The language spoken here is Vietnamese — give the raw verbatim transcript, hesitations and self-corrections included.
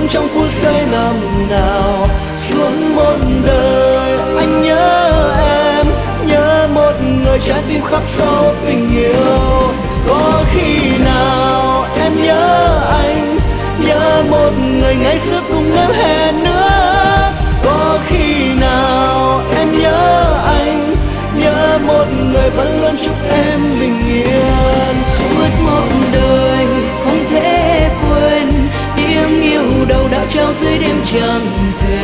sống trong phút giây năm nào suốt một đời. Anh nhớ em, nhớ một người trái tim khắc sâu tình yêu. Có khi nào em nhớ anh, nhớ một người ngày xưa cùng em hẹn nữa. Có khi nào em nhớ anh, nhớ một người vẫn luôn chúc em bình yên. Suốt một đời không thể quên tiếng yêu đầu đã trao dưới đêm trăng thề.